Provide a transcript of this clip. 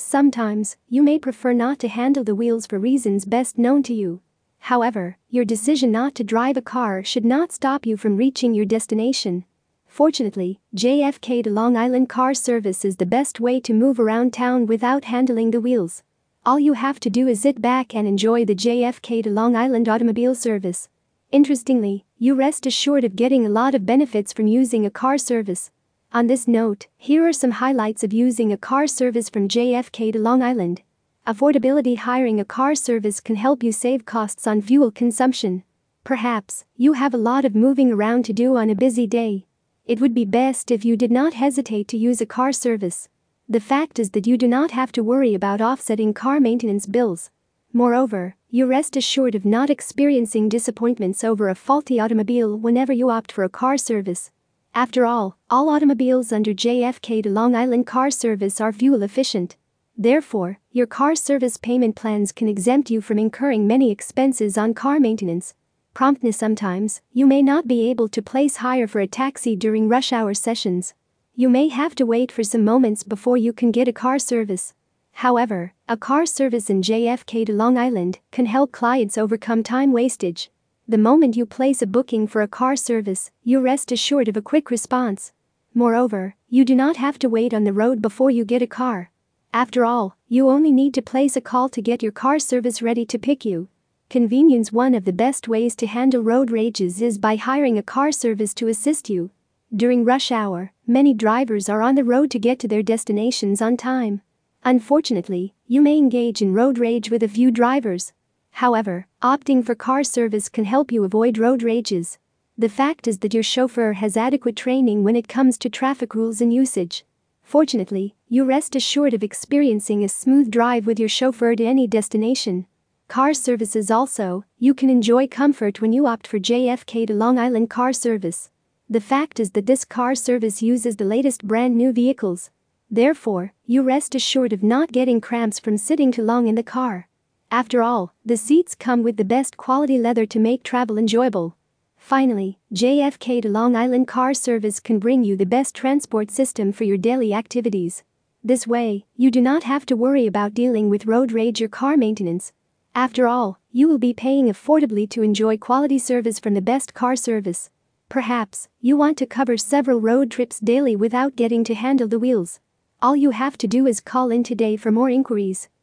Sometimes, you may prefer not to handle the wheels for reasons best known to you. However, your decision not to drive a car should not stop you from reaching your destination. Fortunately, JFK to Long Island Car Service is the best way to move around town without handling the wheels. All you have to do is sit back and enjoy the JFK to Long Island automobile service. Interestingly, you rest assured of getting a lot of benefits from using a car service. On this note, here are some highlights of using a car service from JFK to Long Island. Affordability: hiring a car service can help you save costs on fuel consumption. Perhaps you have a lot of moving around to do on a busy day. It would be best if you did not hesitate to use a car service. The fact is that you do not have to worry about offsetting car maintenance bills. Moreover, you rest assured of not experiencing disappointments over a faulty automobile whenever you opt for a car service. After all automobiles under JFK to Long Island Car Service are fuel efficient. Therefore, your car service payment plans can exempt you from incurring many expenses on car maintenance. Promptness: sometimes, you may not be able to place hire for a taxi during rush hour sessions. You may have to wait for some moments before you can get a car service. However, a car service in JFK to Long Island can help clients overcome time wastage. The moment you place a booking for a car service, you rest assured of a quick response. Moreover, you do not have to wait on the road before you get a car. After all, you only need to place a call to get your car service ready to pick you. Convenience: one of the best ways to handle road rages is by hiring a car service to assist you. During rush hour, many drivers are on the road to get to their destinations on time. Unfortunately, you may engage in road rage with a few drivers. However, opting for car service can help you avoid road rages. The fact is that your chauffeur has adequate training when it comes to traffic rules and usage. Fortunately, you rest assured of experiencing a smooth drive with your chauffeur to any destination. Car services: also, you can enjoy comfort when you opt for JFK to Long Island Car Service. The fact is that this car service uses the latest brand new vehicles. Therefore, you rest assured of not getting cramps from sitting too long in the car. After all, the seats come with the best quality leather to make travel enjoyable. Finally, JFK to Long Island Car Service can bring you the best transport system for your daily activities. This way, you do not have to worry about dealing with road rage or car maintenance. After all, you will be paying affordably to enjoy quality service from the best car service. Perhaps you want to cover several road trips daily without getting to handle the wheels. All you have to do is call in today for more inquiries.